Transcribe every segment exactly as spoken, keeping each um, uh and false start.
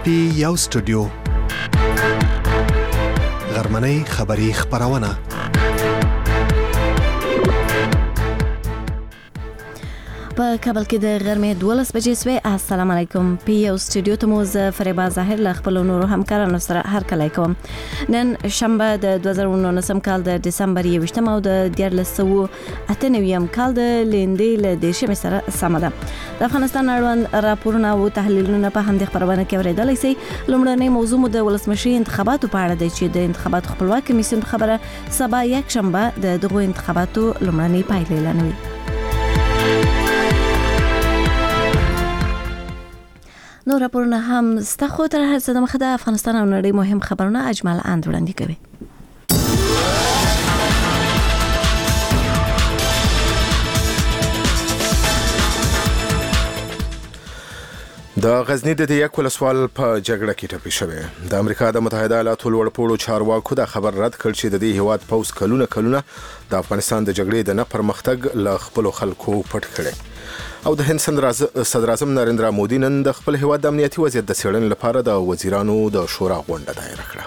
پی یو سټوډیو غرمنۍ خبری خبرونه په کابل کې د غرمې دولس بجې سوې. السلام علیکم. پی یو سټوډیو ته مو زه فریبا ظاهر له خپل نورو همکارانو سره هرکلی کوم. نن شنبه د دوه زره نولسم کال د دسمبر یوویشتم او د دیارلس سوه اته نویم کال د لیندې له دېرشمې سره سمه ده. د افغانستان اړوند راپورونه او تحلیلونه په همدې خپرونه کې اورېدلی شئ. لومړنۍ موضوع مو د ولسمشري انتخاباتو په اړه دی چې د انتخاباتو خپلواک کمیسیون په خبره سبا یکشنبه د دغو انتخاباتو لومړنۍ پایلې اعلانوي. نو راپورونه هم ستا خو تر هر څه د مخه د افغانستان او نړۍ مهم خبرونه اجمل اند وړاندې کوي. د غزنی د دیک ولسوال په جګړه کې ټپي شوی. د امریکا د متحده ایالاتو لوړپوړو چارواکو دا خبر رد کړ چې د دې هیواد پوز کلونه کلونه د افغانستان د جګړې د نه پرمختګ له خپل خلکو پټ کړي. او د هند صدر اعظم نریندرا مودي نن د خپل هیواد د امنیتي وضعیت د څېړنې لپاره د وزیرانو د شورا غونډه دایره کړه.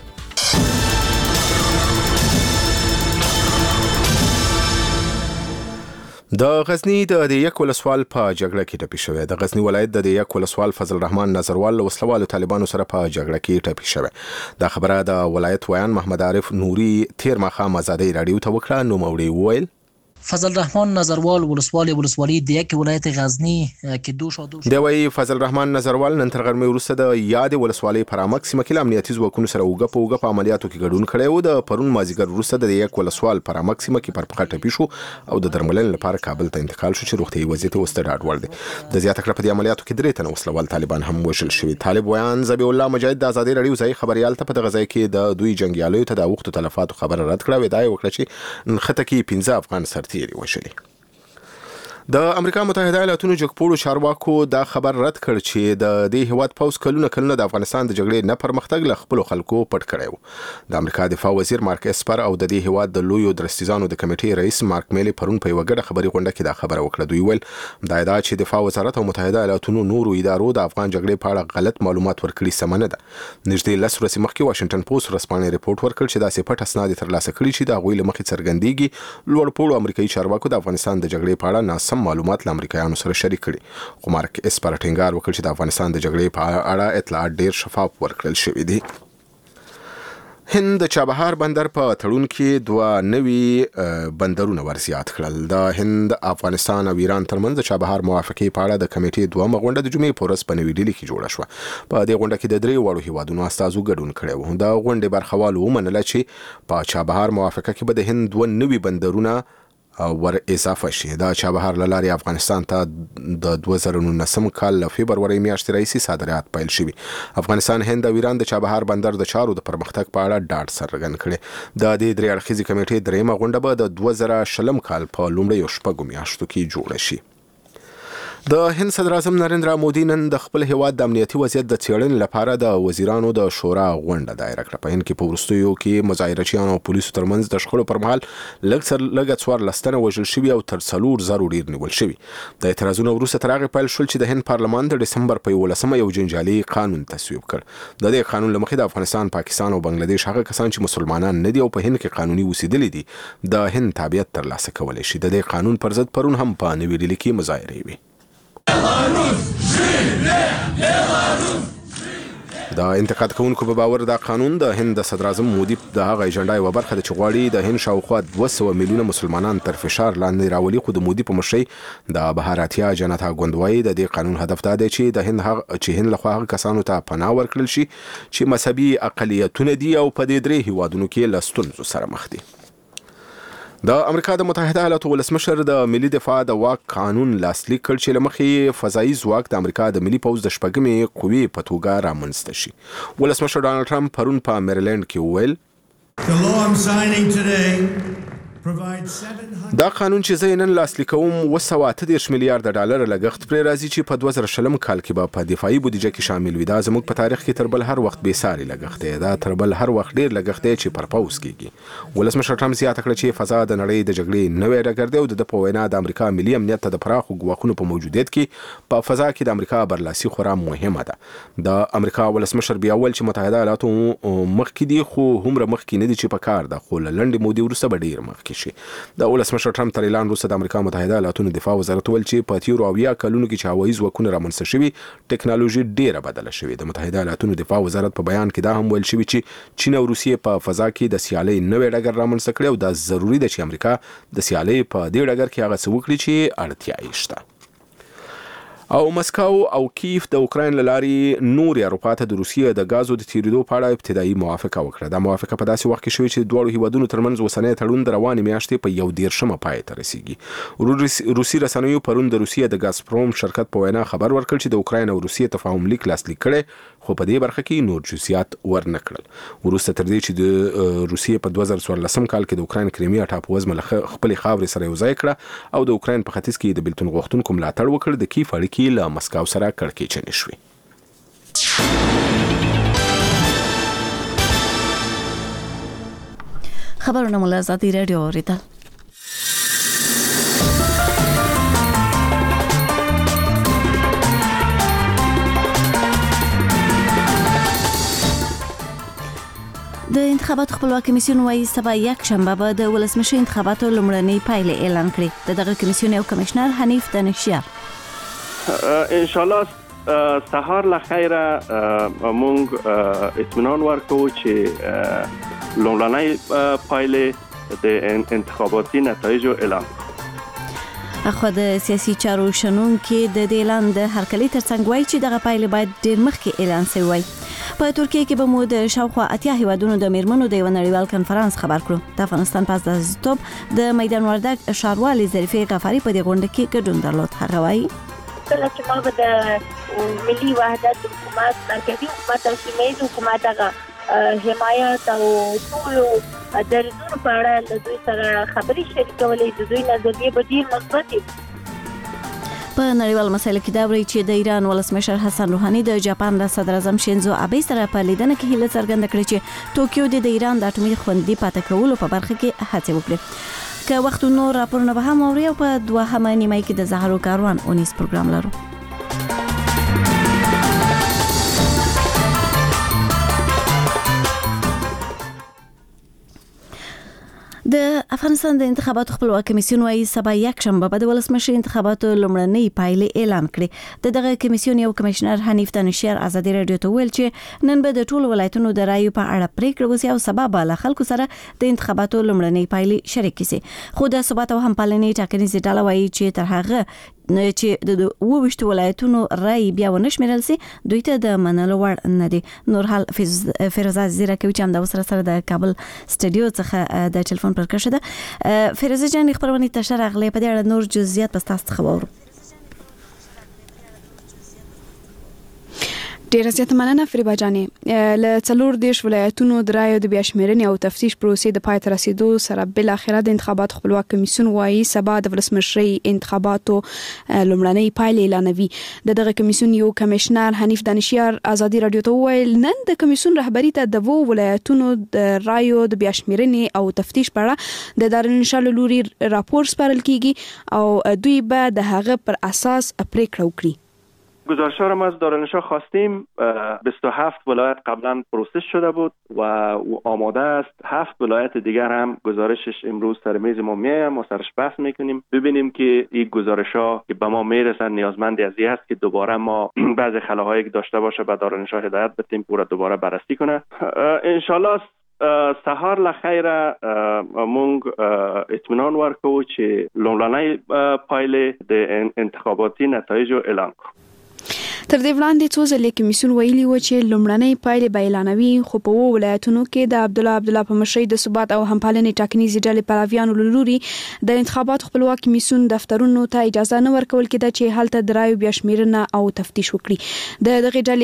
د غزنی د دیک ولسوال په جګړه کې ټپي شوی. د غزنی ولایت د دیک ولسوال فضل الرحمن نظروال له وسلوالو طالبانو سره په جګړه کې ټپي شوی. دا خبره د ولایت ویان محمد عارف نوري تیر ماښام آزادۍ راډیو ته وکړه. نو موري وویل فضل الرحمن نظروال ولسوالي ولسوالي د یک ولایت غزنی کې دوه شادو دی وی فضل الرحمن نظروال نن تر غرمې وروسته د یاد ولسوالي پرامک سیمه کې امنیتي ځواکونو سره وګه په وګه په عملیاتو کې ګډون کړی و. د پرون مازیګر وروسته د یک ولسوال پرامک سیمه کې پر پخه ټپي شو او د درملنې لپاره کابل ته انتقال شو چې روغتي وضعیت اوس ته ډاډ وړ دی. د زیاته کړه په دې عملیاتو کې درې تنه وسلوال طالبان هم وژل شوي. طالب ویان ذبیح الله مجاهد د آزادۍ راډیو ځای خبريال ته په دغه ځای کې د دوی جنگیالیو ته د وختو تلفاتو خبره رد کړه. ودا یې وکړه چې نخته کې پنځه افغان سرتیري وشلي. د امریکا متحده ایالاتونو جګپوړو چارواکو دا خبر رد کړ چې د دې هیواد پوز کلونه کلونه د افغانستان د جګړې نه پرمختګ له خپل خلکو پټ کړی و. د امریکا دفاع وزیر مارک اسپر او د دې هیواد د لویو درستیزانو د کمیټې رئیس مارک میلی پرون په یوه ګډه خبري غونډه کې دا خبره وکړه. دوی ویل دا ادعا چې دفاع وزارت او متحده ایالاتونو نورو ادارو د افغان جګړې په اړه غلط معلومات ورکړي سم نه ده. نږدې لس ورځې مخکې واشنگټن پوسټ رسمانه ریپورت ورکړ چې داسې پټ اسناد ترلاسه کړي چې د هغوی له مخې څرګندېږي لوړپوړو امریکایي چارواکو د افغانستان د جګړې په اړه ناسم معلومات له امریکایانو سره شریک کړي. خو مارک اسپر ټینګار وکړ چې د افغانستان د جګړې په اړه اطلاعات ډیر شفاف ورکړل شوي دي. هند د چابهار بندر په تړون کې دوه نوي بندرونه ورزیات کړل. د هند افغانستان او ایران ترمنځ د چابهار موافقې په اړه د کمیټې دوه غونډه د جمعې په ورځ په نوې ډیلي کې جوړه شوه. په دې غونډه کې د درې وړو هیوادونو استازو ګډون کړی و. د غونډې برخوالو ومنله چې په چابهار موافقه کې به د هند دوه نوي بندرونه ور اضافه شي. دا چابهار له لارې افغانستان ته د دوه زره نولسم کال له فبرورۍ میاشتې راهیسې صادرات پیل شوي. افغانستان، هند او ایران د چابهار بندر د چارو د پرمختګ په اړه ډاډ څرګند کړی. د دې درې اړخیزې کمیټې درېیمه غونډه به د دوه زره شلم کال په لومړیو شپږو میاشتو کې جوړه شي. د هند صدر اعظم نریندرا مودي نن د خپل هیواد د امنیتي وضعیت د څېړنې لپاره د وزیرانو د شورا غونډه دایره کړه. په هند کې په وروستیو کې مظاهرچیانو او پولیسو ترمنځ د شخړو پر مهال لږ څه لږه څوارلس تنه وژل شوي او تر څلور زرو ډېر نیول شوي. د اعتراضونو وروسته تر هغې پیل شول چې د هند پارلمان د ډسمبر په یولسمه یو جنجالي قانون تصویب کړ. د دې قانون له مخې د افغانستان، پاکستان او بنگلاديش هغه کسان چې مسلمانان نه دي او په هند کې قانوني اوسېدلي دي د هند تابعیت ترلاسه کولی شي. د دې قانون پر ضد پرون هم په نوې ډیلي کې مظاهرې وې. د انتقاد کوونکو په باور دا قانون د هند د صدر اعظم مودي د هغه ایجنډا یوه برخه ده چې غواړي د هند شاوخوا دوه سوه میلیونه مسلمانان تر فشار لاندې راولي. خو د مودي په مشرۍ د بهاراتیا جنتا ګوند وایي د دې قانون هدف دا دی چې د هند هغه چې هند لخوا هغه کسانو ته پناه ورکړل شي چې مذهبي اقلیتونه دي او په دې درې هیوادونو کې له ستونزو سره مخ دي. د امریکا د متحده ایالاتو ولسمشر د ملي دفاع د واک قانون لاسلیک کړ چې له مخې فضایي ځواک د امریکا د ملي پوځ د شپږمې قوې په توګه رامنځته شي. ولسمشر ډانلډ ټرمپ پرون په میریلینډ کې وویل The law I'm signing today دا قانون چې زه نن لاسلیک کوم اوه سوه اته دېرش میلیارډ ډالر لګښت پرې راځي چې په دوه زره شلم کال کې به په دفاعي بودیجه کې شامل وي. دا زموږ په تاریخ کې تر بل هر وخت بې ساري لګښت دی. دا تر بل هر وخت ډیر لګښت دی چې پر پوز کېږي. ولسمشر ټرمپ زیاته کړه چې فضا د نړۍ د جګړې نوې ډګر دی او د په وینا د امریکا ملي امنیت ته د پراخو ګواښونو په موجودیت کې په فضا کې د امریکا برلاسي خورا مهمه ده. د امریکا ولسمشر بیا ول چې متحده ایالاتو مخکې دي خو هم مخکې نه دي چې په کار ده، خو لنډې مودې وروسته به ډیر مخکې شي. د ولسمشر ټرمپ تر اعلان وروسته د امریکا متحده ایالاتونو دفاع وزارت ویل چې په تیرو اویا کلونو کې چې هوایي ځواکونه رامنځته شوي ټکنالوژي ډیره بدله شوې. د متحده ایالاتونو دفاع وزارت په بیان کې دا هم ویل شوی چې چین او روسیې په فضا کې د سیالۍ نوې ډګر رامنځته کړی او دا ضروری ده چې امریکا د سیالۍ په دې ډګر کې هغه څه وکړي چې اړتیا یې شته. او مسکو او کیف د اوکراین لاري نور اروپا ته د روسیې د غازو د تیریدو په اړه ابتدایي موافقه وکړه. دا موافقه په داسې وخت کې شوې چې دوه هیوادونو ترمنځ وسنۍ تړون د روانې میاشتې په یو دیرشمه پای ته رسیږي. روسي رسنیو پرون د روسیې د ګازپروم شرکت په وینا خبر ورکړ چې د اوکراین او روسیې تفاهم لیک لاسلیک کړي، خو په دې برخه کې نور جزئیات ورنکړل. وروسته تر دې چې د روسیې په دوه زره څوارلسم کال کې د اوکراین کریمیا ټاپووزمه خپل خاورې سره یو ځای کړه او د اوکراین په ختیځ کې د بیلتون غوښتونکو ملاتړ وکړ، د کیف اړیکې له مسکو سره کړکېچنې شوې. خبرونه مو له ازادي راډیو اوریدل. د انتخاباتو خپلواک کمیسیون وايي سبا یک شنبه به د ولسمشر انتخاباتو لومړنۍ پایلې اعلان کړي. د دغه کمیسیون یو کمشنر حنیف دانشیار ان شاء الله سهار له خیره مونږ اطمینان ورکو چې لومړنۍ پایلې د انتخاباتي نتایجو اعلان کړو. اخو د سیاسي چارو شنونکو د اعلان د هرکلي ترڅنګ وایي چې دغه پایلې باید ډیر مخکې اعلان شي وای. په ترکیه کې به مو د شاوخوا اتیا هیوادونو د میرمنو د یو نړیوال کنفرانس خبر کړو. د افغانستان په استازیتوب د میدان وردګ ښاروالي ظریفه غفاری په دې غونډه کې ګډون درلود. هغه وایي کله چې موږ د ملي وحدت حکومت، مرکزی حکومت او سیمه‌ییز حکومت هغه حمایت او ټول درځونه په اړه د دوی سره خبرې شریکولې، د دوی نظریه به ډیر مثبت وي. په نړیوال مسایلو کې دا وایي چې د ایران ولسمشر حسن روحاني د جاپان د صدر اعظم شینزو آبه سره په لیدنه کې هیله څرګنده کړې چې ټوکیو د ایران د اټومي خوندي پاتې کولو په برخه کې هڅه وکړي. که وخت نور راپورونه به هم اوري او په دوهمه نیمه کې د زهرو کاروان اونیس پروګرام لرو. د افغانستان د انتخاباتو خپلواک کمیسیون وايي سبا یک شنبه به د ولسمشر انتخاباتو لومړنۍ پایلې اعلان کړي. د دغه کمیسیون یو کمشنر حنیف دانشیار ازادي رادیو ته ویل چې نن به د ټولو ولایتونو د رایو په اړه پریکړه وشي او سبا به له خلکو سره د انتخاباتو لومړنۍ پایلې شریک شي. خو د ثبات او همپالنې ټاکنیزې ډله وايي چې تر هغه چې د وویشت ولایتونو رای بیا ونشمیرل سي دوی ته د منلو وړ نه دي. نور حال فیروزه زیرا کوي چې هم د وسره سره د کابل سټډیو څخه د ټلیفون پر کښه ده. فیروزه جان خبرونه تشر اغلی په دې اړه نور جزئیات پس تاسو څخه وورو. ډیر زیات مننه فریبا جانې. له څلور دیش ولایتونو د رایو د بیا شمیرنې او تفتیش پروسې د پای ته رسیدو سره بل اخره د انتخاباتو خپلواک کمیسیون وايي سبا د ولسمشرۍ انتخاباتو لومړنۍ پایلې اعلانوي. د دغه کمیسیون یو کمشنر حنیف دانشیار ازادي رادیو ته وویل نن د کمیسیون رهبری ته د وو ولایتونو د رایو د بیا شمیرنې او تفتیش په اړه د دارالانشا له لوري راپور سپارل کیږي او دوی به د هغه پر اساس پریکړه وکړي. گزارش ها را از دارالانشا خواستیم. بیست و هفت ولایت قبلا پروسس شده بود و آماده است. هفت ولایت دیگر هم گزارشش امروز سر میز ما میآید، ما سرش بحث میکنیم ببینیم که این گزارش ها که به ما میرسن نیازمند از این است که دوباره ما بعضی خلاهایی که داشته باشه به دارالانشا هدایت بدیم که دوباره بررسی کنه. ان شاء الله سهار له خیره مونږ اطمینان ورکو چې لومړنۍ پایلې د انتخاباتي نتایجو اعلان کړو. تر دې وړاندې څو ځلې کمیسیون ویلي و چې لومړنۍ پایلې به اعلانوي، خو په وو ولایتونو کې د عبد الله عبد الله په مشرۍ د ثبات او همپالنې ټاکنیزې ډلې پلویانو له لوري د انتخاباتو خپلواک کمیسیون دفترونو ته اجازه نه ورکول کېده چې هلته د رایو بیا شمیرنه او تفتیش وکړي. د دغه ډلې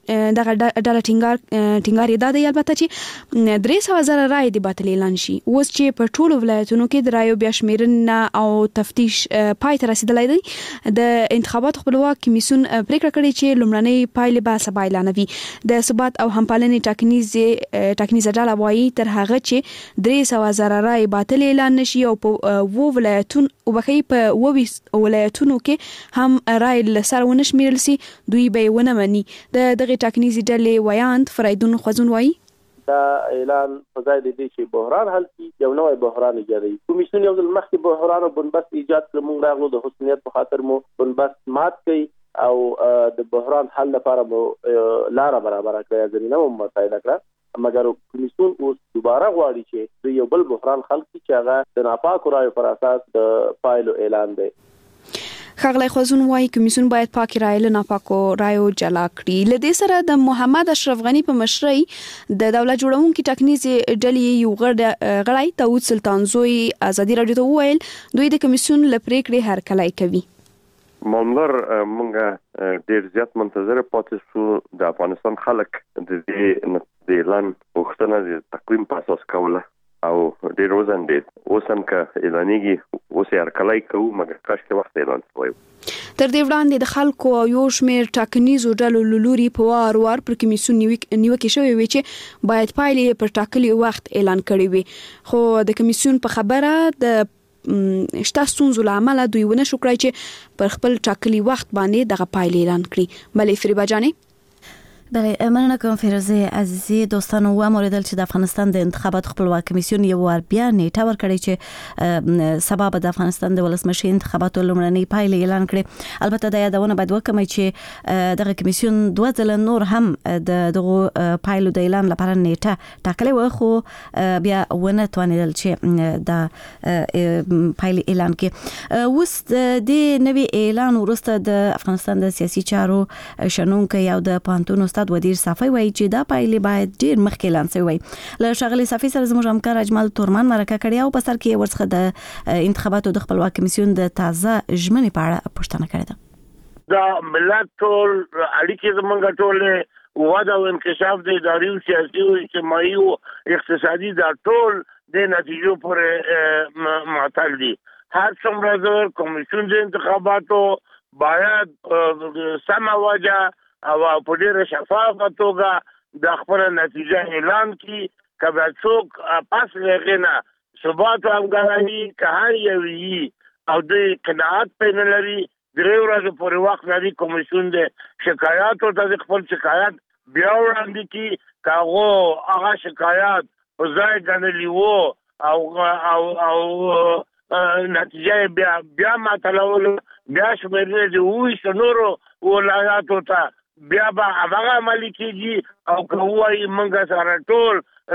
دغه ډله ټینګار ټینګار یې دا دی البته چې درې سوه زره رایې د باطل اعلان شي. اوس چې په ټولو ولایتونو کې د رایو بیا شمیرنه او تفتیش پای ته رسیدلی دی، د انتخاباتو خپلواک کمیسیون پریکړه کړې چې لومړنۍ پایلې به سبا اعلانوي. د ثبات او همپالنې ټاکنیزې ټاکنیزه ډله وایي تر هغه چې درې سوه زره رایې باطل اعلان نشي او په وو ولایتونو وبخي په اوویس ولایتونو کې هم رایې له سره ونه شمیرل سي، دوی به یې ونه مني. د دغې ټاکنیزې ډلې ویاند فریدون خوځون وایي دا اعلان په ځای د دې چې بحران حل کړي یو نوی بحران ایجادوي. کمیسیون یو ځل مخکې بحران او بنبست ایجاد کړ، موږ راغلو د حسنیت په خاطر مو بنبست مات کړي او د بحران حل لپاره مو لاره برابر کړه، زمينه مو متعهد کړه. مګر کمیسیون اوس دوباره غواړي چې یو بل بحران حل کړي چې هغه د ناپاکو رایو پر اساس د پایلو اعلان دی. ښاغلی خوځون وایي کمیسیون باید پاکې رایې له ناپاکو رایو جلا کړي. له دې سره د محمد اشرف غني په مشرۍ د دولت جوړونکي ټاکنیزې ډلې یو غړی داود سلطان زوی ازادي راډیو ته وویل دوی د کمیسیون له پریکړې هرکلی کوي. ماملر مونږه ډیر زیات منتظر پاتې شو. د افغانستان خلک د دې د اعلان وختونه د تقویم په اساس کوله او ډیر وزن دي اوس هم که اعلانېږي اوس یې هرکلی کوو، مګر کاشکې وخت اعلان شوی. تر دې وړاندې د خلکو یو شمېر ټاکنیزو ډلو له لوري په وار وار پر کمیسیون نیوکې شوې وې چې باید پایلې پر ټاکلي وخت اعلان کړي وي، خو د کمیسیون په خبره د شته ستونزو له امله دوی ونه شو کړای چې پر خپل ټاکلي وخت باندې دغه پایلې اعلان کړي. بلې فریبا جانې بله مننه کوم فیروزه عزیزی. دوستانو واوریدل چې د افغانستان د انتخاباتو خپلواک کمیسیون یو وار بیا نیټه ورکړې چې سبا به د افغانستان د ولسمشر انتخاباتو لومړنۍ پایلې اعلان کړي. البته د یادونه باید وکړم چې دغه کمیسیون دوه ځله نور هم د دغه پایلو د اعلان لپاره نیټه ټاکلې و، خو بیا ونه توانیدل چې د پایلې اعلان کړي. اوس د نوي اعلان وروسته د افغانستان د سیاسي چارو شنونکي او د پوهنتون استاد ودیر صافی وایي چې دا پایلې باید ډیر مخکې اعلان شوی وي. له ښاغلي صافی سره زموږ همکار اجمل تورمان مرکه کړې او په سر کې ورڅخه د انتخاباتو د خپلواک کمیسیون د تازه ژمنې په اړه پوښتنه کړې ده. دا ملت ټول اړیکې زمونږ ټول وده او انکشاف د اداري او سیاسي او اجتماعي او اقتصادي دا ټول د نتیجو پورې معطل دي. هر څومره زر کمیسیون د انتخاباتو باید سمه وجه او په ډیره شفافه توګه د خپل نتیجه اعلان کړي. که به څوک پس لغنه ثبات او همکاري که هر یو وي او د قناعت په نه لري درې ورځې پورې وخت لري کمیسیون د شکایاتو ته خپل شکایت بیا وړاندې کړي. که هغه هغه شکایت په ځای ګڼلی و او او او نتیجه بیا بیا معطلول بیا شمیرنې د اوویشتو نورو ولایاتو ته بیا به هغه عملي کېږي او که ووایي موږ سره ټول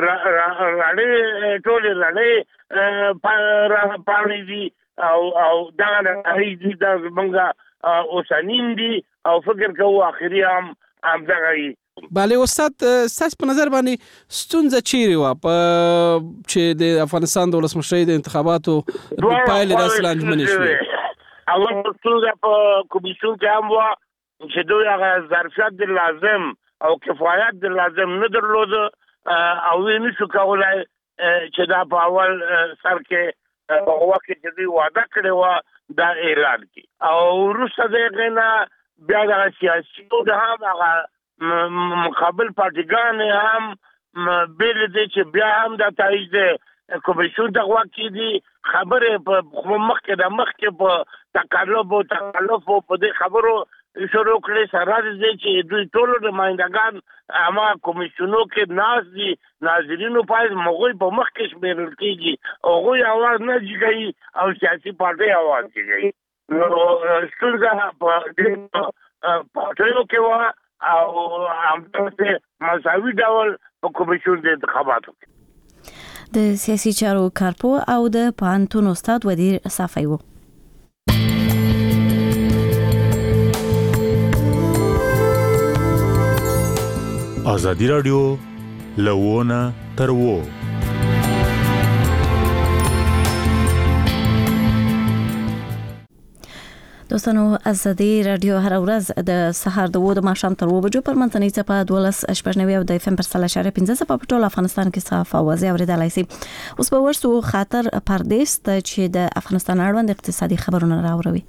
رڼې ټولې رڼې پاڼې دي او او دغه نتایج دي دا زموږ اوسنین دي او فکر کوو آخري هم همدغه وي. بله استاد، ستاسو په نظر باندې ستونزه چیرې وه په چې د افغانستان د ولسمشرۍ د انتخاباتو پایلې داسې لانجمنې شوې؟ اول ستونزه په کمیسیون کې هم وه چې دوی هغه ظرفیت د لازم او کفایت د لازم نه درلوده او وی نشو کولای چې دا په اول سر کې په وخت کې دوی وعده کړې وه دا اعلان کړي او وروسته د هغې نه بیا دغه سیاسي هم هغه مقابل پارټیګانې هم بېل دی چې بیا هم دا تایید دی کمیسیون ته غوږ کېږدي. خبرې په مخکې د مخکې په تکلف او تکلف او په دې خبرو شروع کړې سره دې چې دوی ټولو نمایندګان اما کمیسیونو کې ناست دي، ناظرینو باید هغوی په مخ کې شمېرل کېږي، هغوی اواز نه جګوي او سیاسي پارټۍ اواز جګوي. نو ستونزه په دې پارټیو کې وه او همداسې مساوي ډول په کمیسیون د انتخاباتو کې. د سیاسي چارو کارپو او د پوهنتون استاد ودیر صافی و. ازادي راډیو لوونه تر وو. دوستانو ازادي رادیو هر ورځ د سهار د وو د ماښام تر اوه بجو پر منځنۍ څپه دولس شپږ نوي او د اف ام پر سل اشاره پنځه څپه په ټول افغانستان کې صاف اوازې اوریدلای شي. اوس به ورسو خاطر پردیس ته چې د افغانستان اړوند اقتصادي خبرونه راوړي.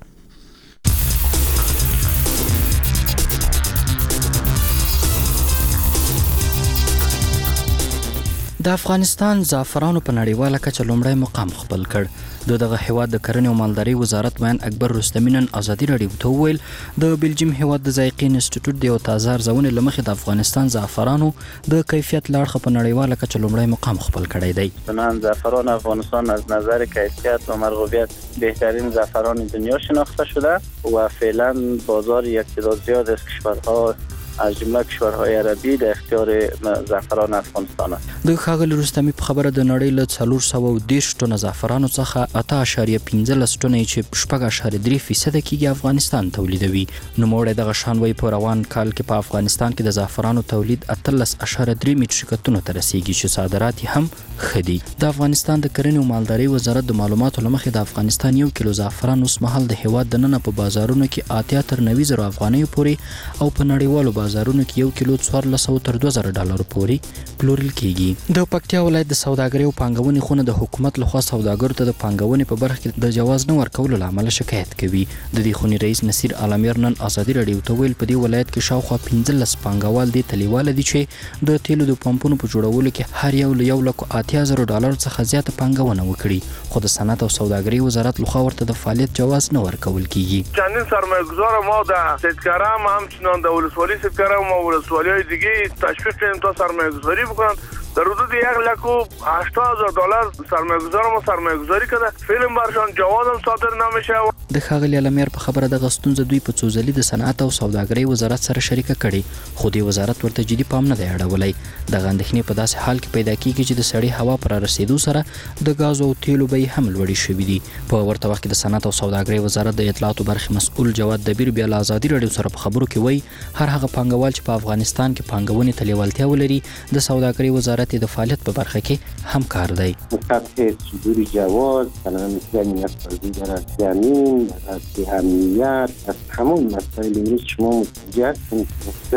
د افغانستان زعفرانو په نړیواله کچه لومړی مقام خپل کړ. د دغه هیواد د کرنې او مالدارۍ وزارت وین اکبر رستمی نن ازادي رادیو ته وویل د بلجیم هیواد د ذایقې انسټیټیوټ د یو تازه ارزونې له مخې د افغانستان زعفرانو د کیفیت له اړخه په نړیواله کچه لومړی مقام خپل کړی دی. الان زعفران افغانستان از نظر کیفیت و مرغوبیت بهترین زعفران دنیا شناخته شده و فعلا بازار یک تعداد زیاد از کشورها از جمله کشورهای عربی در اختیار زعفران افغانستان است. د ښاغلي رستمی په خبره د نړۍ له څلور سوه او دېرش ټنه زعفرانو څخه اته اعشاریه پنځلس ټنه چې شپږ اعشاریه درې فیصده کېږي افغانستان تولیدوي. نوموړی دغه شان وایي په روان کال کې په افغانستان کې د زعفرانو تولید اتلس اعشاریه درې میټریکه ټنو ته رسیږي چې صادرات یې هم ښه دي. د افغانستان د کرنې او مالدارۍ وزارت د معلوماتو له مخې د افغانستان یو کیلو زعفران اوس مهال د هیواد دننه په بازارونو کې اتیا تر نوي زره افغانیو پورې او په نړیوالو بازارونو کې یو کیلو څوارلس سوه تر دوه زره ډالرو پورې پلورل کېږي. د پکتیا ولایت د سوداګرۍ او پانګونې خونه د حکومت لخوا سوداګرو ته د پانګونې په برخه کې د جواز نه ورکولو له امله شکایت کوي. د دې خونې رئیس نصیر عالمیر نن ازادي رادیو ته ویل په دې ولایت کې شاوخوا پنځلس پانګوال دي تلیواله دي چې د تیلو د پمپونو په جوړولو کې هر یو له یو لکو اتیا زره ډالر څخه زیاته پانګونه وکړي، خو د صنعت او سوداګرۍ وزارت لخوا ورته د فعالیت جواز نه ورکول کیږي. چندین سرمایه‌گذار ما در سیدکرم همچنان در ولسوالی سیدکرم و ولسوالی‌های دیگه تشویق کردیم تا سرمایه‌گذاری بکنن. در حدود یک لک و هشتاد هزار دلار سرمایه‌گذار ما سرمایه‌گذاری کرده، فعلا برشان جواز هم صادر نمیشه. د ښاغلي علمیر په خبره د غستونزه دوی په څو ځلې د صنعت او سوداګرۍ وزارت سره شریکه کړي، خو د وزارت ورته جدي پام نه دی اړولی. د اندېښنې په داسې حال کې پیدا کیږي چې د سړې هوا پر رسیدو سره د غاز او تیلو بیې هم لوړې شوې دي. په ورته وخت کې د صنعت او سوداګرۍ وزارت د اطلاعاتو برخې مسؤل جواد دبیر بیا له ازادي رادیو سره په خبرو کې وایي هر هغه پانګوال چې په افغانستان کې پانګونې ته لیوالتیا ولري د سوداګرۍ وزارت د فعالیت په برخه کې همکار دی. قطع صدور جواز، امنیت سازی در زمین، در امنیت، از همون مسائل امروز شما متوجه هستید.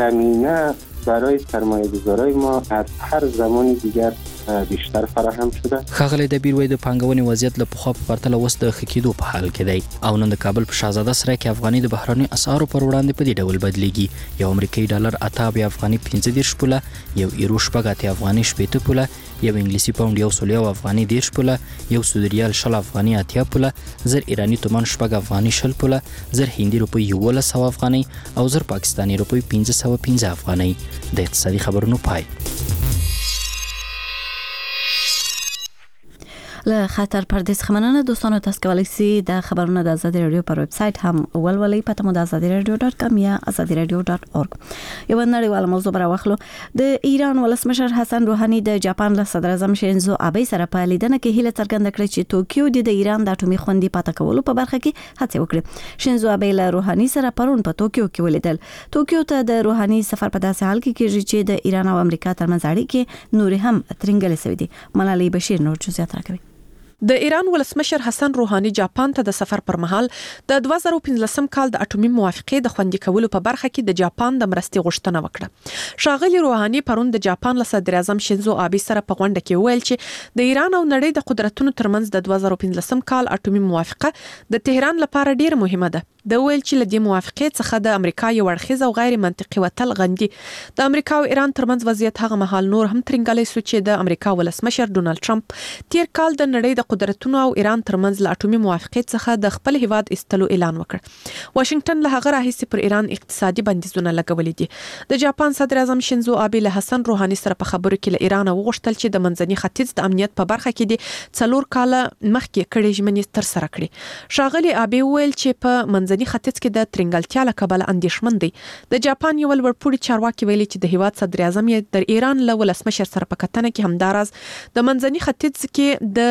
زمینه برای سرمایه‌گذارای ما از هر زمانی دیگر بیشتر فراهم شده. ښاغلی دبیر وایي د پانګونې وضعیت له پخوا په پرتله اوس د ښه کېدو په حال کې دی او نن د کابل په شهزاده سرای کې افغاني د بهرني اسعارو پر وړاندې په دې ډول بدلیږي. یو امریکایي ډالر اته اویا افغاني پنځه دېرش پوله، یو ایرو شپږ اتیا افغاني شپېته پوله، یو انګلیسي پاونډ یو سل یو افغاني دېرش پوله، یو سعودي ریال شل افغاني اتیا پوله، زر ایراني تومان شپږ افغاني شل پوله، زر هندي روپۍ یولس سوه افغانۍ او زر پاکستاني روپۍ پنځه سوه پنځه افغانۍ. د اقتصادي خبرونو پای. له خاطر پردیس خمنانه دوستانو تاسو کولی شئ د خبرونو د ازادي رادیو پر ویب سټ هم ولولئ. پته مو د ازادي رادیو ډاټ کام یا ازادي رادیو ډاټ اورګ. یو نړیواله موضوع راوخلو. د ایران ولسمشر حسن روحاني د جاپان له صدر اعظم شینزو آبه سره په لیدنه کې هیله څرګنده کړې چې توکیو د ایران د اټومي خوندې پاتې کولو په برخه کې هڅه وکړي. شینزو آبه له روحاني سره پرون په توکیو کې ولیدل. توکیو ته د روحاني سفر په داسې حال کې کېږي چې د ایران او امریکا ترمنځ اړیکې نور هم ترنګلې شوې دي. ملالۍ بشیر نور جزئیات راکوي. د ایران ولسمشر حسن روحاني جاپان ته د سفر پر مهال د دوه زره پنځلسم کال د اټومي موافقې د خوندي کولو په برخه کې د جاپان د مرستې غوښتنه وکړه. ښاغلي روحاني پرون د جاپان له صدر اعظم شینزو آبه سره په غونډه کې ویل چې د ایران او نړۍ د قدرتونو ترمنځ د دوه زره پنځلسم کال اټومي موافقه د تهران لپاره ډیره مهمه ده. د ویل چې لدې موافقې څخه د امریکا یو اړخیز او غیر منطقي وتل غندي. د امریکا او ایران ترمنځ وضعیت هغه مهال نور هم ترنګلې سو چې د امریکا ولسمشر ډونالد ټرمپ تیر کال د نړۍ د قدرتونو او ایران ترمنځ له اټومي موافقې څخه د خپل هیواد ایستلو اعلان وکړ. واشنگټن له هغه راهیسې پر ایران اقتصادي بندیزونه لګولې دي. د جاپان صدر اعظم شینزو آبه له حسن روحاني سره په خبرو کې له ایران وغوښتل چې د منځني ختیځ د امنیت په برخه کې د څلور کاله مخکې کړي ژمنې تر سره کړي. ښاغلي آبه ویل چې په منځني ختیځ کې د ترنګلتیا له کبله اندېښمن دی. د جاپان یو لوړپوړي چارواکي ویلي چې د هیواد صدر اعظم یې د ایران له ولسمشر سره په کتنه کې همداراز د منځني ختیځ کې د جاپاني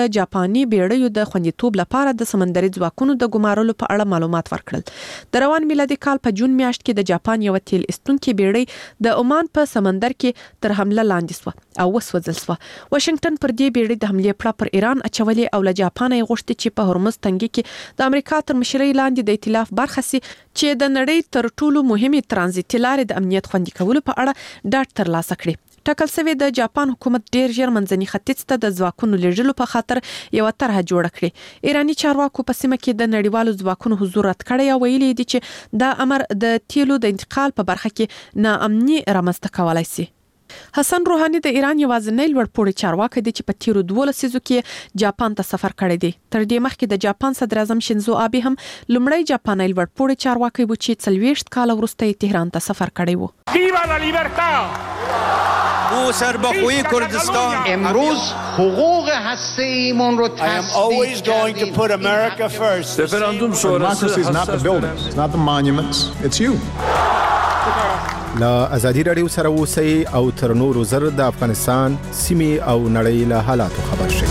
رواني بیړیو د خوندیتوب لپاره د سمندري ځواکونو د ګمارلو په اړه معلومات ورکړل. د روان میلادي کال په جون میاشت کې د جاپان یو تیل استونکي بیړۍ د عمان په سمندر کې تر حمله لاندې شو او وسوځل شو. واشنگټن پر دې بیړۍ د حملې پړه پر ایران اچولې او له جاپان یې غوښتي چې په هرمز تنګي کې د امریکا تر مشرۍ لاندې د ائتلاف برخه سي چې د نړۍ تر ټولو مهمه ترانزیتي لارې د امنیت خوندي کولو په اړه ډاډ ترلاسه کړي. ټاکل شوی د جاپان حکومت ډیر ژر منځني ختیځ ته د ځواکونو لیږلو په خاطر یو طرحه جوړه کړې. ایرانی چارواکو په سیمه کې د نړیوالو ځواکونو حضور رد کړی او ویلي دي چې دا امر د تیلو د انتقال په برخه کې ناامني رامنځته کولای شي. حسن روحاني د ایران یوازینی لوړپوړی چارواکي دی چې په تیرو دوه لسیزو کې جاپان ته سفر کړی دی. تر دې مخکې د جاپان صدر اعظم شینزو آبی هم لومړی جاپاني لوړپوړی چارواکي و چې څلوېښت کال وروسته تهران ته سفر کړی و. ویوا لا لیبرتا او سربخوی کردستان امروز حقوق هسته‌ایمون رو I am always going to put America first. Referendum sonrası is not the buildings, it's not the monuments, it's you. لا ازادي رادیو سره اوسئ او تر نورو زر د افغانستان سیمې او نړۍ له حالاتو خبر شئ.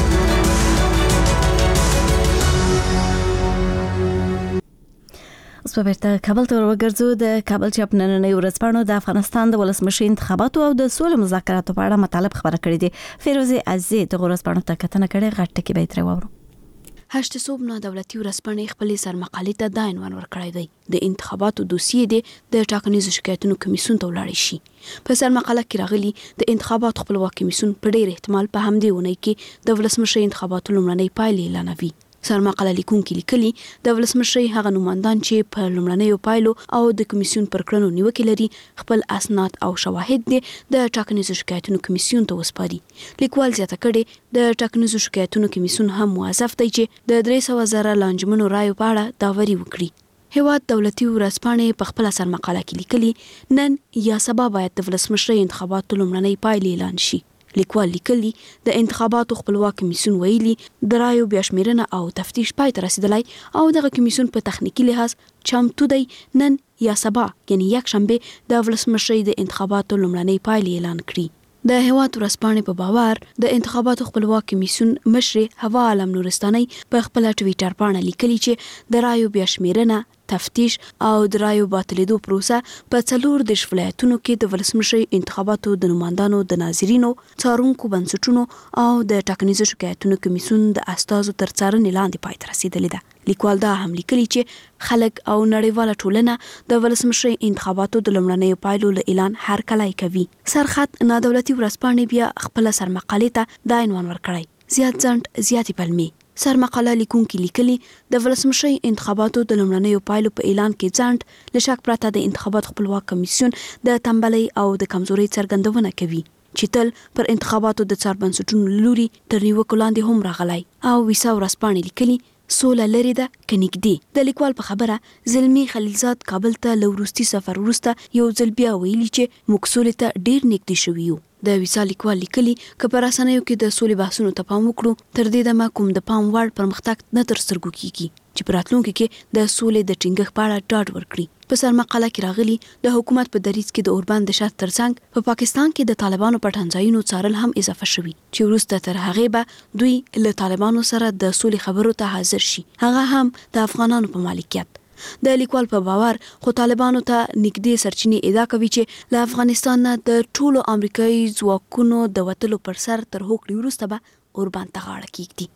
اوس په بیرته کابل ته ورګرځو. د کابل چاپ نننۍ ورځپاڼو د افغانستان د ولسمشر انتخاباتو او د سولې مذاکراتو په اړه مطالب خبره کړې دي. فیروزه عزیز د ورځپاڼو ته کتنه کړې، غټ ټکی به تر وورو. هشت صوب نه دولتي ورځپاڼې خپلې سرمقالې ته دا عنوان ورکړی دی: د انتخاباتو دوسیې دی د ټاکنیزو شکایتونو کمیسیون ته ولاړ شي. په سرمقاله کې راغلي د انتخاباتو خپلواک کمیسیون په ډېر احتمال په همدې اونۍ کې د ولسمشر انتخاباتو لومړنۍ پایلې اعلانوي. سرمقاله لیکونکي لیکلي د ولسمشر هغه نوماندان چې په لومړنیو پایلو او د کمیسیون پر کړنو نیوکې لري خپل اسناد او شواهد دي د ټاکنیزو شکایتونو کمیسیون ته وسپاري. لیکوال زیاته کړي د ټاکنیزو شکایتونو کمیسیون هم موظف دی چې د درې سوه زره لانجمنو رایو په اړه داوري وکړي. هیواد دولتي ورځپاڼې په خپل سرمقاله کې لیکلي نن یا سبا باید د ولسمشر انتخاباتو لومړنۍ پایلې اعلان شي. لیکوال لیکلي د انتخاباتو خپلواک کمیسیون ویلي د رایو بیا شمیرنه او تفتیش پای ته رسیدلی او دغه کمیسیون په تخنیکی لحاظ چمتو دی نن یا سبا یعنی یک شنبه د ولسمشر د انتخاباتو لومړنۍ پایلې اعلان کړي. د هیواد ورځپاڼې په باور د انتخاباتو خپلواک کمیسیون مشر هوا عالم نورستاني په خپل ټویټر باندې لیکلي چې د رایو بیا شمیرنه، تفتیش او د رایو باطلېدو پروسه په څلور دیرش ولایتونو کې د ولسمشر انتخاباتو د نمایندانو، د ناظرینو، څارونکو بنسټونو او د ټاکنیزو شکایتونو کمیسیون د استازو تر څارنې لاندې پای ته رسیدلې ده. لیکوال دا هم لیکلي چې خلک او نړیواله ټولنه د ولسمشر انتخاباتو د لومړنیو پایلو له اعلان هرکلی کوي. سرخط نادولتي ورځپاڼې بیا خپل سرمقالې ته دا عنوان ورکړی: زیات ځنډ زیاتې پلمې. سرمقاله لیکونکي لیکلي د ولسمشر انتخاباتو د لومړنیو پایلو په اعلان کې ځنډ له شک پرته د انتخاباتو خپلواک کمیسیون د تنبلۍ او د کمزورۍ څرګندونه کوي چې تل پر انتخاباتو د څار بنسټونو لوري تر نیوکو لاندې هم راغلی. او ویسا ورځپاڼې لیکلي سوله لري ده که نږدې. د لیکوال په خبره زلمی خلیلزاد کابل ته له وروستي سفر وروسته یو ځل بیا ویلي چې موږ سولې ته ډېر نږدې شوي یو. د ویسا لیکوال لیکلي که په رسنیو کې د سولې بحثونو ته پام وکړو تر دې دمه کوم د پام وړ پرمختګ نه تر سترګو کیږي چې په راتلونکي کې د سولې د ټینګښت په اړه ډاډ ورکړي. په سرمقاله کې راغلي د حکومت په دریځ کې د اوربند د شرط ترڅنګ په پاکستان کې د طالبانو پټان ځایونو څارل هم اضافه شوي چې وروسته تر هغې به دوی له طالبانو سره د سولې خبرو ته حاضر شي، هغه هم د افغانانو په مالکیت. د لیکوال په باور خو طالبانو ته نږدې سرچینې ادعا کوي چې له افغانستان نه د ټولو امریکایي ځواکونو د وتلو پر سر تر هوکړې وروسته به اوربند ته غاړه کیږدي.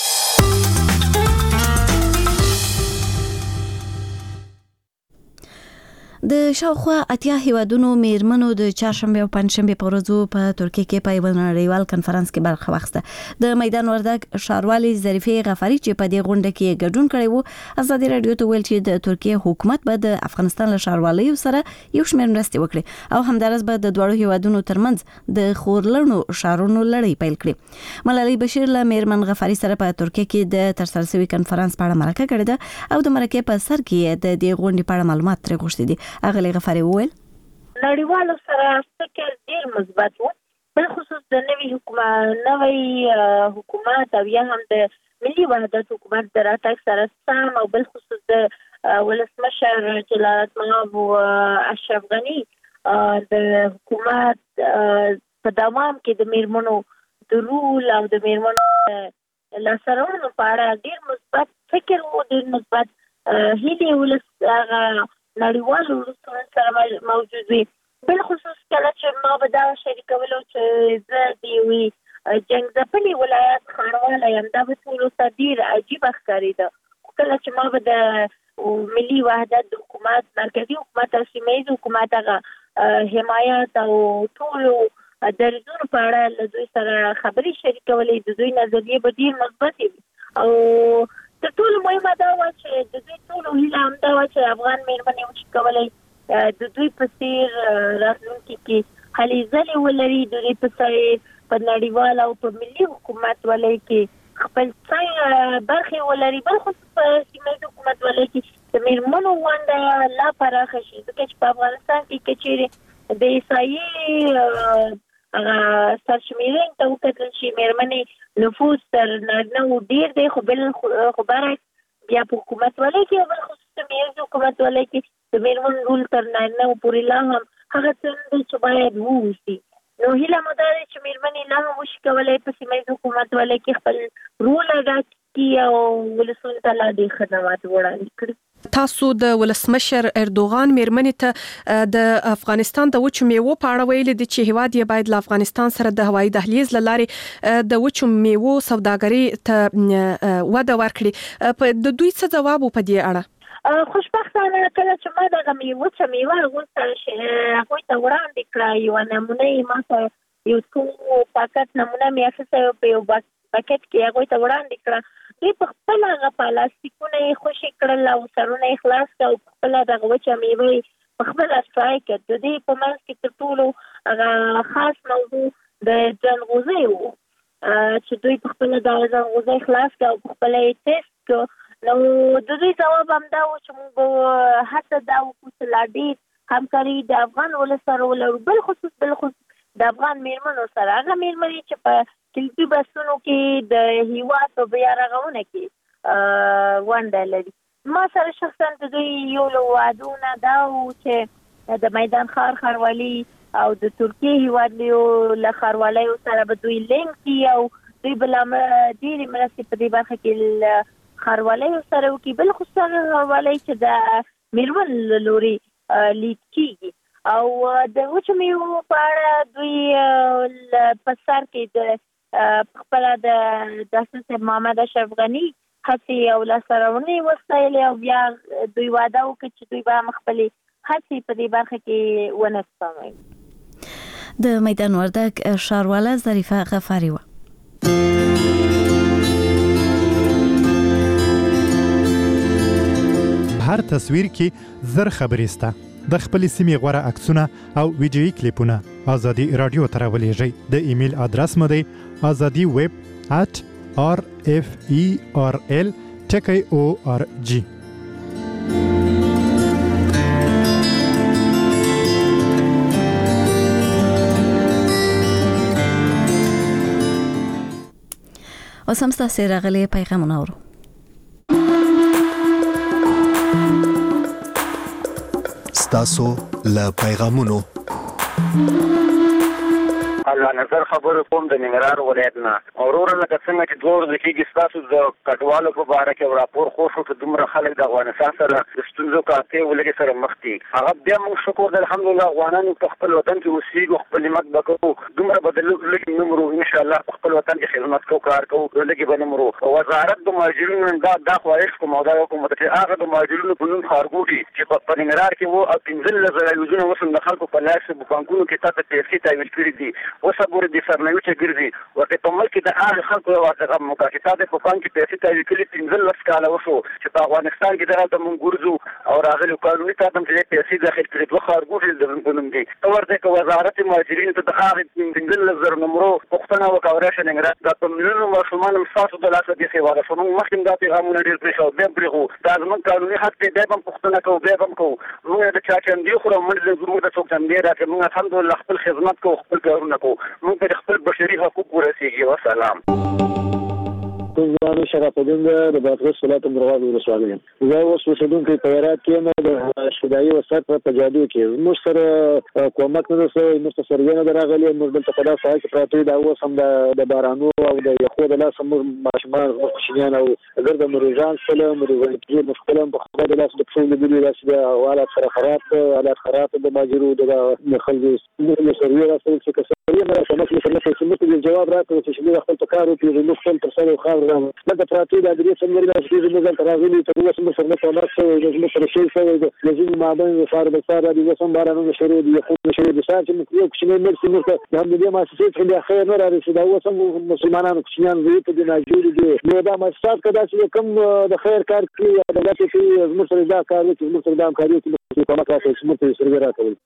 د شاوخوا اتیا هیوادونو میرمنو د چهارشنبه او پنځشنبه په ورځو په ترکیه کې په یو نړیوال کنفرانس کې برخه واخیسته. د میدان وردګ ښاروالي ظریفه غفاری چې په دې غونډه کې ګډون کړی وو ازادي رادیو ته ویل چې د ترکیه حکومت به د افغانستان له ښاروالۍ سره یو شمېر مرستې وکړي او همدارس به د دواړو هیوادونو ترمنځ د خورلڼو ښارونو لړۍ پیل کړي. ملالۍ بشیر له میرمن غفاری سره په ترکیه کې د ترسره شوي کنفرانس په اړه مرکه کړې ده او د مرکې په سر کې د دې غونډې په اړه معلومات ترې غوښتي دي. اغلی غفاری وویل نړیوالو سره فکر ډیر مثبت و، بالخصوص د نوي حکومت نوي حکومت او یا هم د ملي وحدت حکومت د راتګ سره سم او بالخصوص د ولسمشر جلالت مآب اشرف غني د حکومت په دوام کې د میرمنو د رول او د میرمنو لاسرونو په اړه ډیر مثبت فکر وو، ډیر مثبت هیلې ولس هغه نړیوال ولسونو سره موجود وي. بالخصوص کله چې ما به دا شریکولو چې زه د یوې جنګ ځپلي ولایت ښاروالۍ یم، دا به ټولو ته ډېر عجیبه ښکارېده. خو کله چې ما به د ملي وحدت د حکومت، مرکزي حکومت او سیمه ییز حکومت هغه حمایت او ټولو دریځونو په اړه له دوی سره خبرې شریکولې، د دوی نظریې به ډېر مثبتې وي. او تر ټولو مهمه دا وه چې د دوی ټولو هیله همدا وه چې افغان مېرمنې وشي کولی د دوی په څېر راتلونکي کې هلې ځلې ولري، د دوی په څېر په نړیوال او په ملي حکومت ولۍ کې خپل څنګه برخې ولري، بالخصوص په سیمه ییز حکومت ولۍ کې د مېرمنو ونډه لا پراخه شي، ځکه چې په افغانستان کې که چیرې د احصایې سرشمیرنګ ته وکتل شي مېرمنې نفوذ تر نارینه‌وو ډېر دی، خو بل خو برعکس بیا په حکومت ولۍ کې او بالخصوص سیمه ییز حکومت ولۍ کې د مېرمنو رول تر نارینه‌وو پورې لا هم هغه څه دی چې باید ووسي. نو هیله مو دا ده چې مېرمنې لا هم وشي کولی په سیمه ییز حکومت ولۍ کې خپل رول ادا کړي او ولسونو ته لا ډېر خدمات وړاندې کړي. تاسو د ولسمشر اردوغان مېرمنې ته د افغانستان د وچو میوو په اړه ویلي دي چې هیواد یې باید له افغانستان سره د هوایي دهلیز له لارې د وچو میوو سوداګرۍ ته وده ورکړي. د دوی څه ځواب په دې اړه؟ خوشبختانه کله چې ما دغه میوه چې میوه هغوی ته وړاندې کړه، یوه نمونه یې ما ته یو څو پاکټ نمونه مې اخیستی په یو پاکټ کې هغوی ته وړاندې کړه. دوی په خپل هغه پلاستیکونه یې خوشې کړل او سرونه یې خلاص کړه او په خپله دغه وچه میوه یې په خپله ټرای کړ. د دې په منځ کې تر ټولو هغه خاص موضوع د ځنغوزۍ و چې دوی په خپله دغه ځنغوزۍ خلاص کړه او په خپله یې ټیسټ کړه. نو د دوی ځواب همدا و چې موږ به هڅه دا وکړو چې لا ډېر همکاري د افغان ولس سره ولرو، بالخصوص بالخصوص د افغان مېرمنو سره، هغه مېرمنې چې په کلتوري بحثونو کې د هیواد په بیا رغونه کې ونډه لري. ما سره شخصا د دوی یو له وعدونه دا و چې د میدان ښار ښاروالي او د ترکیې هیواد له ښاروالۍ سره به دوی لینک کړي او دوی به لا ډېرې مرستې په دې برخه کې ښاروالۍ سره وکړي، بالخصوص هغه ښاروالۍ چې د مېرمنو له لورې لید کېږي. او د وچو میوو په اړه دوی په سر کې د خپله د ډاکټر صاحب محمد اشرف غني هڅې او لاسته راوړنې وستایلې او بیا دوی وعده وکړه چې دوی به هم خپلې هڅې په دې برخه کې ونه سپموي. د میدان وردګ ښارواله ظریفه غفاري وه. هر تصویر کې زر خبرې سته. د خپل سیمې غوړه عکسونه او ویډیويي کلیپونه ازادي رادیو ته راولېږئ. د ایمیل ادرس مو دی azadi web at r f e r l ټکی او ار جی. اوس هم ستاسې راغلي پیغامونه اورو. ستاسو له پیغامونو الله نظر خبرو کوم د ننګرهار ولایت نه. اورور لکه څنګه چې دوه ورځې کېږي ستاسو د کډوالو په باره کې راپور خور شو چې دومره خلک د افغانستان سره د ستونزو کاتې ولګې سره مخ دي. هغه بیا موږ شکر د الحمدلله افغانانو په خپل وطن کې اوسېږو، خپل نعمت به کوو، دومره به د لږ نه مرو، انشاءالله په خپل وطن کې خدمت کوو، کار کوو، لږې به نه مرو. وزارت د مهاجرینو دا دا خواهش کوم او دا کوم چې هغه د مهاجرینو په نوم ښارګوټي چې په ننګرهار کې وو او پنځلس زره یوزونه اوس هم د خلکو په لاس په بانکونو کې تا ته پیسې تحویل کړي دي. اوس پورې د سرنوي چې ګرځي ورته په ملک د هغه خلکو ورته مکافات په بانک کې پیسې تحویل کړي پنځلس کاله وشو چې په افغانستان کې دغه د منګورزو او راغلي قانوني تادم چې پیسې داخل کړي دوه ښارګوټي د بنوم دي. ورته که وزارت مهاجرینو ته د هغه پنځلس زره نمبرو پوښتنه وکړه ورشه ننګرهار د په ملیونو ماشومان هم ستاسو د لاسه دي خیواله شو. موږ مخکې دا پیغامونه ډېر پرېښود، بیا پرېښو، دا زموږ قانوني حق دی، بیا هم پوښتنه کوو، بیا هم کوو. موږ د چا چندې خورو، موږ زموږ د څوک چندې راکړي، موږ الحمدلله خپل خدمت کوو، خپل کارونه کوو، موږ ته خپل بشري حقوق ورسیږي. وسلام. کوم شرف الدین د بادغیس ولایت مرغاب ولسوالۍ زه اوس اوسېدونکی په هرات کې یم د شدایي وسایط په جادو کې موږ سره کومک نه سره موږ سره نه راغلي موږ دلته په داسې حال کې پراته دا اوس هم د بارانو او د یخو د لاس موږ ماشومان مخشنیان او اگر د مریضان سره مریضان کې مشکل په خپل د لاس د ټول د دې د حالات سره خراب حالات خراب د ماجرو د خلکو د سروي راځي چې کسرې نه راځي چې مثلا چې موږ جواب راکړو چې موږ خپل کارو کې موږ خپل تر سره خاور دا پراته د دې څنګه راځي چې موږ راغلي ته اوس موږ سره په لاس کې موږ سره شي سره لازم معدن صار بصار دي وسم بارانو شروع دي خو شروع دي ساعه چې یو کښنه مرسي موږ د هم دې مؤسسې څخه خیر نه راځي دا وسم مسلمانانو کښنان وي ته د ناجور دي نو دا مؤسسات کدا چې کوم د خیر کار کوي دا چې موږ سره دا کار کوي موږ سره دا کار کوي چې کومه کار کوي موږ سره راکوي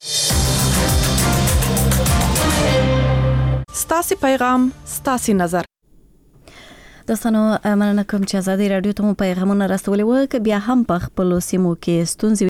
ستاسي پیغام ستاسي نظر دوستانو مننه کوم چې ازادي رادیو ته مو پیغامونه رسولي و که بیا هم په خپل سیمو کې ستونزې